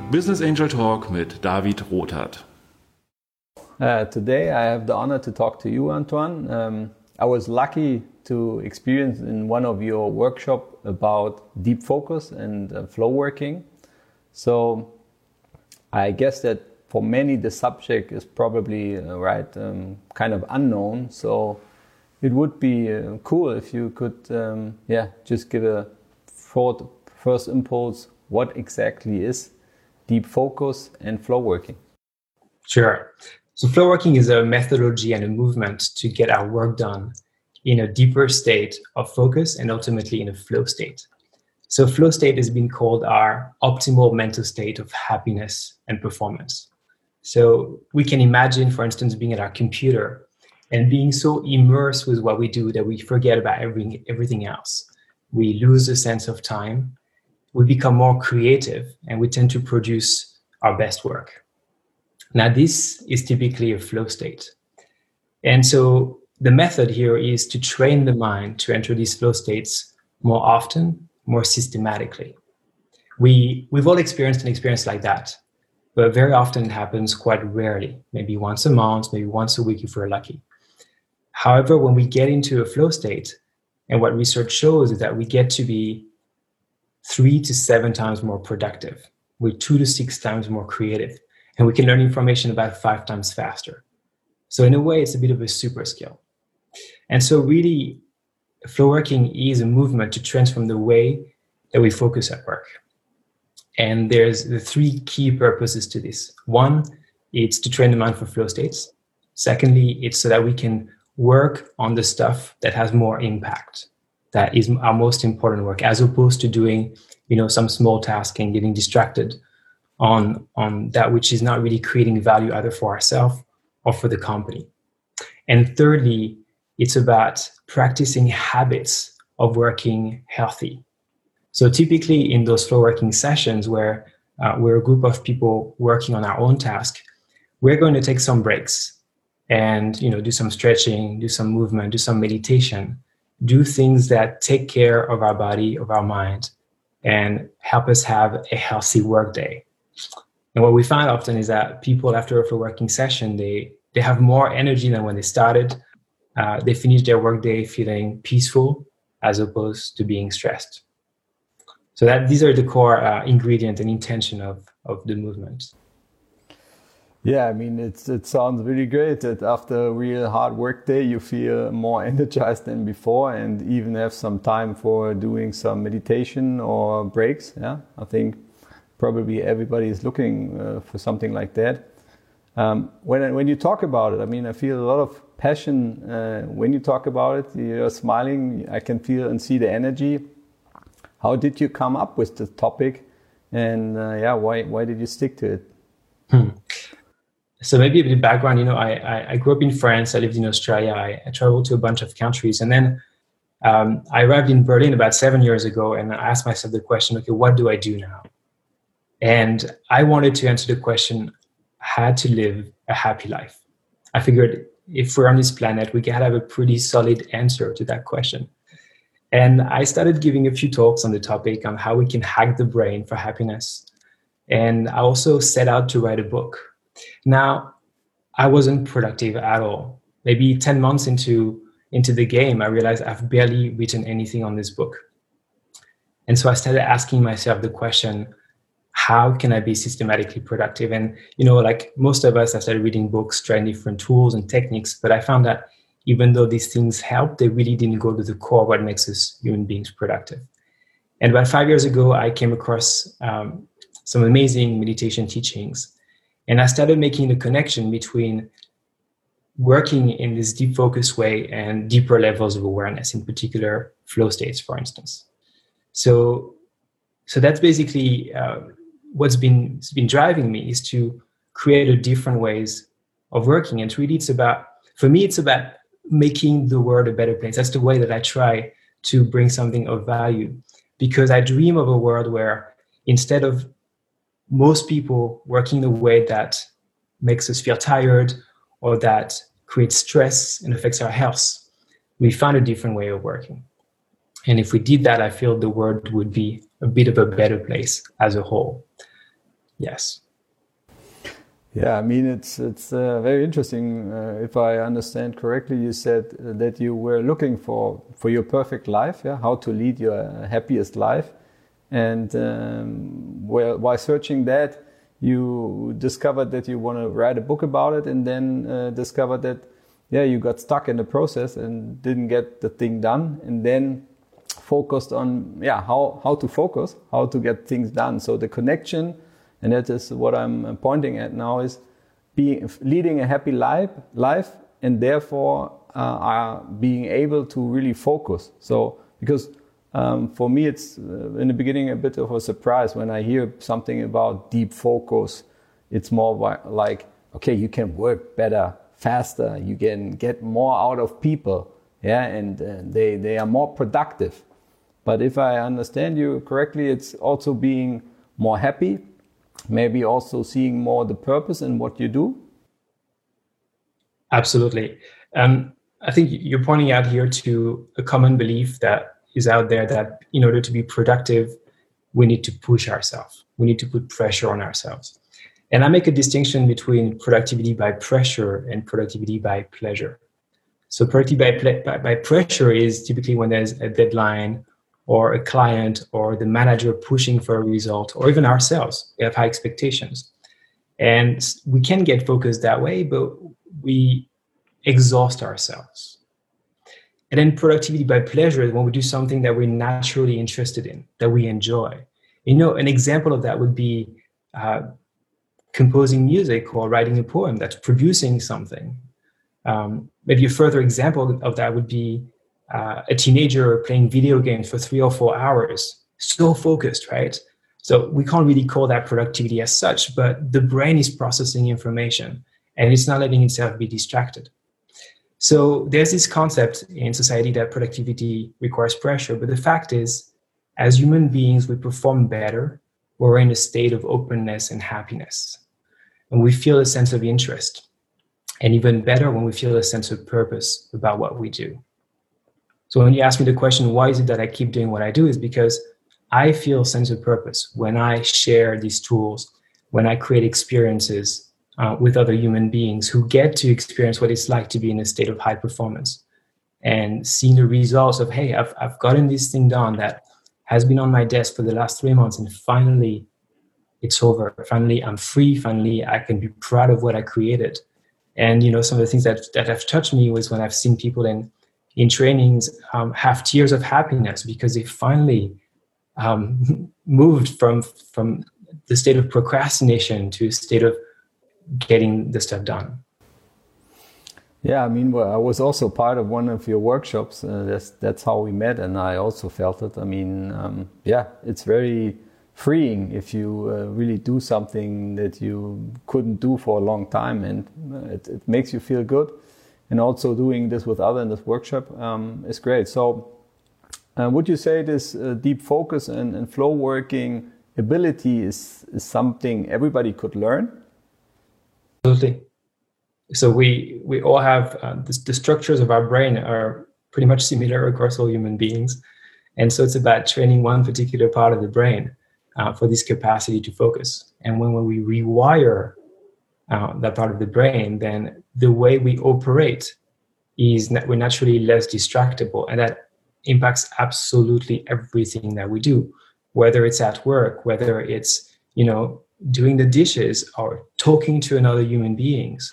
Business Angel Talk mit David Rothat. Today I have the honor to talk to you, Antoine. I was lucky to experience in one of your workshops about deep focus and flow working. So I guess that for many the subject is probably kind of unknown. So it would be cool if you could just give a short first impulse. What exactly is deep focus and flow working? Sure. So flow working is a methodology and a movement to get our work done in a deeper state of focus and ultimately in a flow state. So flow state has been called our optimal mental state of happiness and performance. So we can imagine, for instance, being at our computer and being so immersed with what we do that we forget about everything else. We lose a sense of time. We become more creative and we tend to produce our best work. Now, this is typically a flow state. And so the method here is to train the mind to enter these flow states more often, more systematically. We've all experienced an experience like that, but very often it happens quite rarely, maybe once a month, maybe once a week if we're lucky. However, when we get into a flow state, and what research shows is that we get to be 3 to 7 times more productive. We're 2 to 6 times more creative. And we can learn information about 5 times faster. So in a way, it's a bit of a super skill. And so really, flow working is a movement to transform the way that we focus at work. And there's the 3 key purposes to this. 1, it's to train the mind for flow states. Secondly, it's so that we can work on the stuff that has more impact, that is our most important work, as opposed to doing, some small task and getting distracted on that which is not really creating value either for ourselves or for the company. And thirdly, it's about practicing habits of working healthy. So typically in those flow working sessions where we're a group of people working on our own task, we're going to take some breaks and do some stretching, do some movement, do some meditation, do things that take care of our body, of our mind, and help us have a healthy work day. And what we find often is that people after a flow working session, they have more energy than when they started. They finish their workday feeling peaceful as opposed to being stressed. So these are the core ingredient and intention of the movement. Yeah, I mean, it sounds really great that after a real hard work day, you feel more energized than before and even have some time for doing some meditation or breaks. Yeah, I think probably everybody is looking for something like that. When you talk about it, I mean, I feel a lot of passion when you talk about it. You're smiling. I can feel and see the energy. How did you come up with the topic? And why did you stick to it? So maybe a bit of background. I grew up in France. I lived in Australia. I traveled to a bunch of countries. And then I arrived in Berlin about 7 years ago. And I asked myself the question, okay, what do I do now? And I wanted to answer the question, how to live a happy life. I figured if we're on this planet, we can have a pretty solid answer to that question. And I started giving a few talks on the topic on how we can hack the brain for happiness. And I also set out to write a book. Now, I wasn't productive at all. Maybe 10 months into the game, I realized I've barely written anything on this book. And so I started asking myself the question, how can I be systematically productive? And, like most of us, I started reading books, trying different tools and techniques. But I found that even though these things help, they really didn't go to the core of what makes us human beings productive. And about 5 years ago, I came across some amazing meditation teachings. And I started making the connection between working in this deep focus way and deeper levels of awareness, in particular flow states, for instance. So that's basically what's been driving me, is to create a different ways of working. And really, for me, it's about making the world a better place. That's the way that I try to bring something of value, because I dream of a world where instead of most people working in a way that makes us feel tired or that creates stress and affects our health, we found a different way of working. And if we did that, I feel the world would be a bit of a better place as a whole. Yes. Yeah, I mean, it's very interesting. If I understand correctly, you said that you were looking for your perfect life, yeah, how to lead your happiest life. And while searching that, you discovered that you want to write a book about it, and then discovered that, yeah, you got stuck in the process and didn't get the thing done, and then focused on, yeah, how to focus, how to get things done. So the connection, and that is what I'm pointing at now, is leading a happy life, and therefore being able to really focus. So because for me, it's in the beginning a bit of a surprise when I hear something about deep focus. It's more like, okay, you can work better, faster, you can get more out of people, yeah, and they are more productive. But if I understand you correctly, it's also being more happy, maybe also seeing more the purpose in what you do. Absolutely. I think you're pointing out here to a common belief that is out there, that in order to be productive, we need to push ourselves. We need to put pressure on ourselves. And I make a distinction between productivity by pressure and productivity by pleasure. So productivity by pressure is typically when there's a deadline, or a client, or the manager pushing for a result, or even ourselves. We have high expectations. And we can get focused that way, but we exhaust ourselves. And then productivity by pleasure is when we do something that we're naturally interested in, that we enjoy. You know, an example of that would be composing music or writing a poem, that's producing something. Maybe a further example of that would be a teenager playing video games for 3 or 4 hours, so focused, right? So we can't really call that productivity as such, but the brain is processing information and it's not letting itself be distracted. So there's this concept in society that productivity requires pressure, but the fact is, as human beings, we perform better when we're in a state of openness and happiness, and we feel a sense of interest, and even better when we feel a sense of purpose about what we do. So when you ask me the question, why is it that I keep doing what I do, is because I feel a sense of purpose when I share these tools, when I create experiences with other human beings who get to experience what it's like to be in a state of high performance, and seeing the results of, hey, I've gotten this thing done that has been on my desk for the last 3 months, and finally it's over. Finally, I'm free. Finally, I can be proud of what I created. And, you know, some of the things that have touched me was when I've seen people in trainings have tears of happiness because they finally moved from the state of procrastination to a state of getting the stuff done. Yeah, I mean, well, I was also part of one of your workshops. That's how we met, and I also felt it. I mean, yeah, it's very freeing if you really do something that you couldn't do for a long time, and it makes you feel good. And also doing this with others in this workshop is great. So would you say this deep focus and flow working ability is something everybody could learn? Absolutely. So we all have the structures of our brain are pretty much similar across all human beings. And so it's about training one particular part of the brain for this capacity to focus. And when we rewire that part of the brain, then the way we operate is we're naturally less distractible. And that impacts absolutely everything that we do, whether it's at work, whether it's, you know, doing the dishes or talking to another human beings.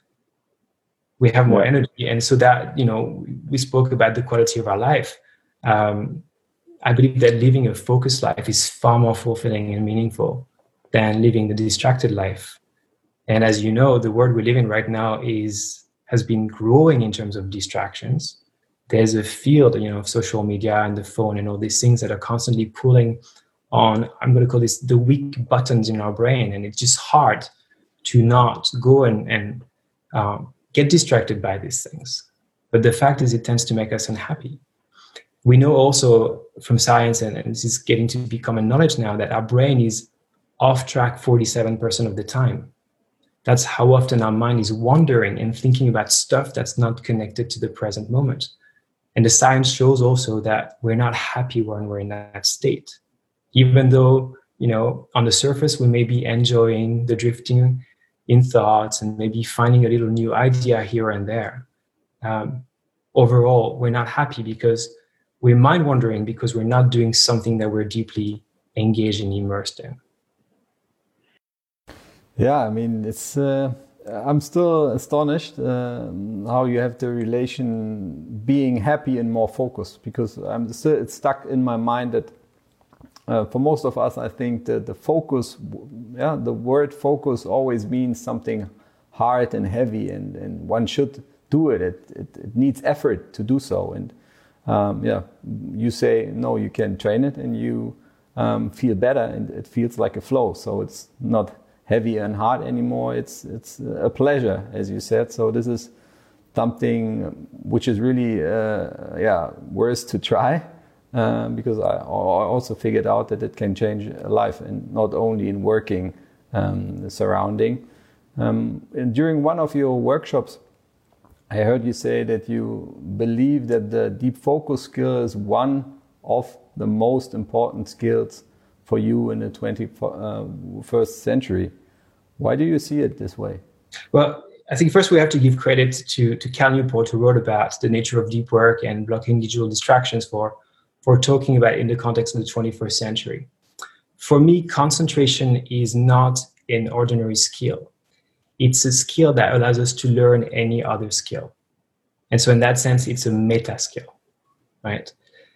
We have more energy. And so that, you know, we spoke about the quality of our life. I believe that living a focused life is far more fulfilling and meaningful than living the distracted life. And as you know, the world we live in right now has been growing in terms of distractions. There's a field, you know, of social media and the phone and all these things that are constantly pulling on, I'm going to call this the weak buttons in our brain. And it's just hard to not go and get distracted by these things. But the fact is, it tends to make us unhappy. We know also from science, and this is getting to be common knowledge now, that our brain is off track 47% of the time. That's how often our mind is wandering and thinking about stuff that's not connected to the present moment. And the science shows also that we're not happy when we're in that state. Even though on the surface, we may be enjoying the drifting in thoughts and maybe finding a little new idea here and there. Overall, we're not happy because we're mind wandering because we're not doing something that we're deeply engaged and immersed in. Yeah, I mean, it's. I'm still astonished how you have the relation being happy and more focused, because it's stuck in my mind that for most of us, I think that the focus, the word focus always means something hard and heavy, and one should do it. It needs effort to do so. And you say, no, you can train it and you feel better, and it feels like a flow. So it's not heavy and hard anymore. It's a pleasure, as you said. So this is something which is really worth to try, because I also figured out that it can change a life, and not only in working surrounding. And during one of your workshops, I heard you say that you believe that the deep focus skill is one of the most important skills for you in the 21st century. Why do you see it this way? Well, I think first we have to give credit to Cal Newport, who wrote about the nature of deep work and blocking digital distractions for talking about it in the context of the 21st century. For me, concentration is not an ordinary skill. It's a skill that allows us to learn any other skill. And so in that sense, it's a meta skill, right?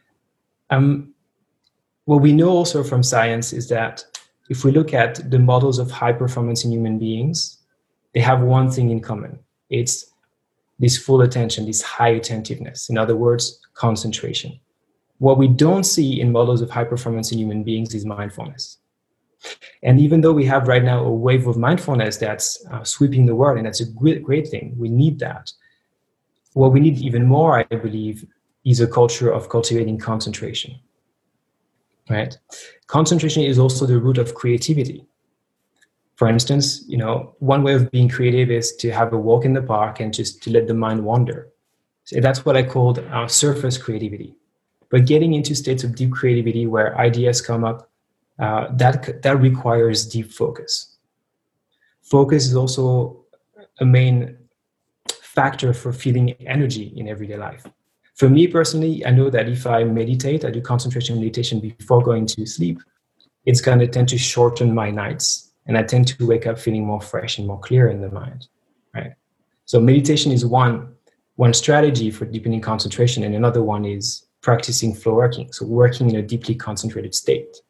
What we know also from science is that if we look at the models of high performance in human beings, they have one thing in common. It's this full attention, this high attentiveness. In other words, concentration. What we don't see in models of high performance in human beings is mindfulness. And even though we have right now a wave of mindfulness that's sweeping the world, and that's a great thing, we need that. What we need even more, I believe, is a culture of cultivating concentration. Right? Concentration is also the root of creativity. For instance, one way of being creative is to have a walk in the park and just to let the mind wander. So that's what I called surface creativity. But getting into states of deep creativity where ideas come up, that requires deep focus. Focus is also a main factor for feeling energy in everyday life. For me personally, I know that if I meditate, I do concentration meditation before going to sleep, it's going to tend to shorten my nights, and I tend to wake up feeling more fresh and more clear in the mind, right? So meditation is one strategy for deepening concentration, and another one is practicing flow working, so working in a deeply concentrated state.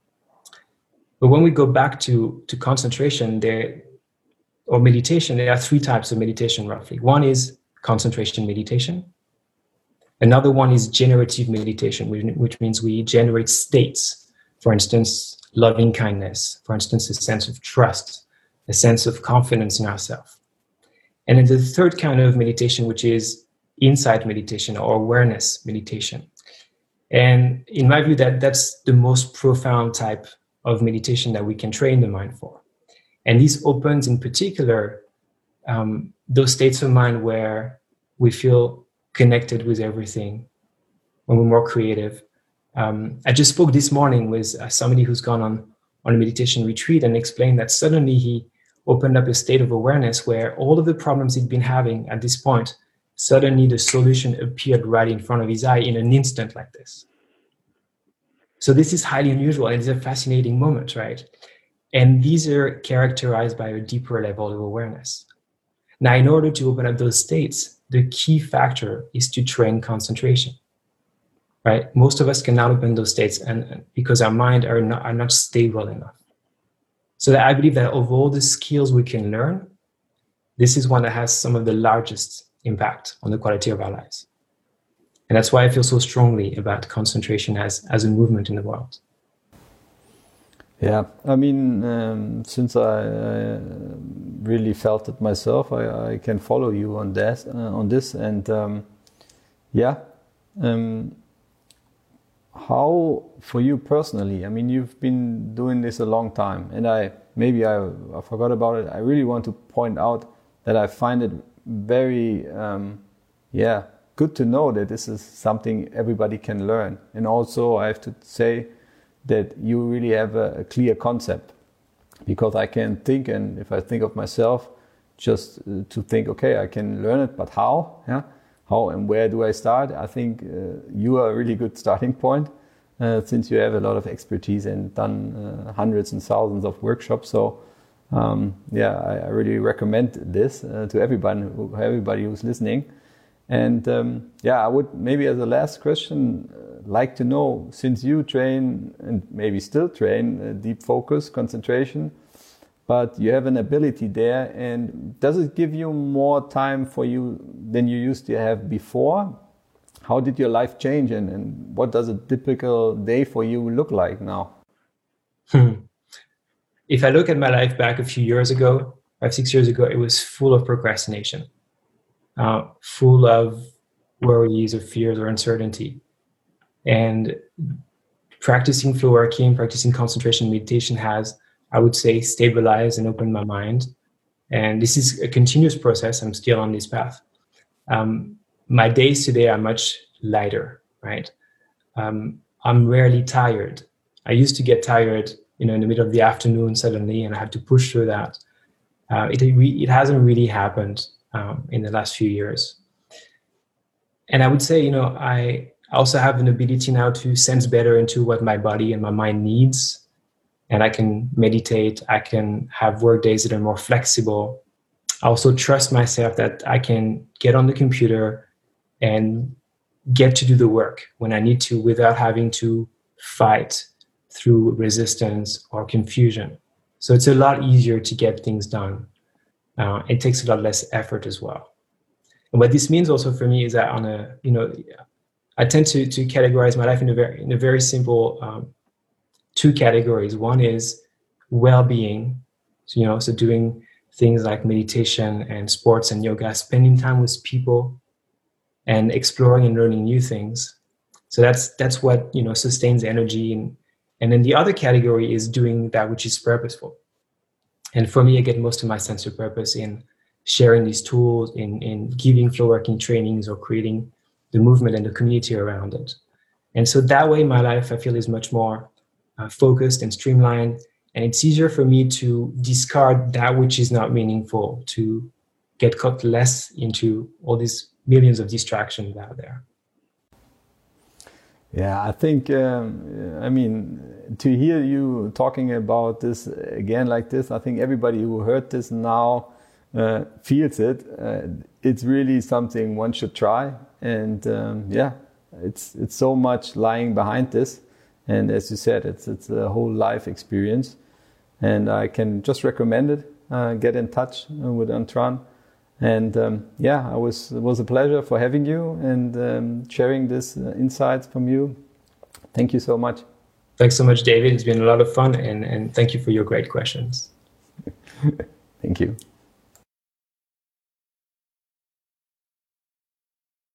But when we go back to concentration or meditation, there are three types of meditation roughly. One is concentration meditation. Another one is generative meditation, which means we generate states. For instance, loving kindness. For instance, a sense of trust, a sense of confidence in ourselves. And then the third kind of meditation, which is insight meditation or awareness meditation. And in my view, that's the most profound type of meditation that we can train the mind for. And this opens in particular those states of mind where we feel connected with everything, when we're more creative. I just spoke this morning with somebody who's gone on a meditation retreat and explained that suddenly he opened up a state of awareness where all of the problems he'd been having at this point, suddenly the solution appeared right in front of his eye in an instant like this. So this is highly unusual, and it's a fascinating moment, right? And these are characterized by a deeper level of awareness. Now, in order to open up those states, the key factor is to train concentration, right? Most of us cannot open those states and because our mind are not stable enough. So that I believe that of all the skills we can learn, this is one that has some of the largest impact on the quality of our lives. And that's why I feel so strongly about concentration as a movement in the world. Yeah, I mean, since I really felt it myself, I can follow you on this, and how for you personally? I mean, you've been doing this a long time, and I forgot about it. I really want to point out that I find it very, good to know that this is something everybody can learn, and also I have to say that you really have a clear concept. Because I can think, and if I think of myself, just to think, okay, I can learn it, but how? Yeah, how and where do I start? I think you are a really good starting point, since you have a lot of expertise and done hundreds and thousands of workshops. So I really recommend this to everybody who's listening. And I would maybe as a last question like to know, since you train and maybe still train deep focus, concentration, but you have an ability there, and does it give you more time for you than you used to have before? How did your life change, and what does a typical day for you look like now? If I look at my life back a few years ago, 5-6 years ago, it was full of procrastination, full of worries or fears or uncertainty. And practicing flow working, practicing concentration meditation has, I would say, stabilized and opened my mind. And this is a continuous process. I'm still on this path. My days today are much lighter, right? I'm rarely tired. I used to get tired, in the middle of the afternoon suddenly, and I had to push through that. It hasn't really happened in the last few years. And I would say, I also have an ability now to sense better into what my body and my mind needs. And I can meditate. I can have work days that are more flexible. I also trust myself that I can get on the computer and get to do the work when I need to without having to fight through resistance or confusion. So it's a lot easier to get things done. It takes a lot less effort as well. And what this means also for me is that I tend to categorize my life in a very simple two categories. One is well-being, so doing things like meditation and sports and yoga, spending time with people and exploring and learning new things. So that's what sustains energy. And then the other category is doing that which is purposeful. And for me, I get most of my sense of purpose in sharing these tools, in giving flow working trainings or creating the movement and the community around it. And so that way, my life, I feel, is much more focused and streamlined. And it's easier for me to discard that which is not meaningful, to get caught less into all these millions of distractions out there. Yeah, I think, to hear you talking about this again like this, I think everybody who heard this now feels it. It's really something one should try. And it's so much lying behind this. And as you said, it's a whole life experience. And I can just recommend it. Get in touch with Antoine. And it was a pleasure for having you and sharing this insights from you. Thank you so much. Thanks so much, David. It's been a lot of fun, and thank you for your great questions. Thank you.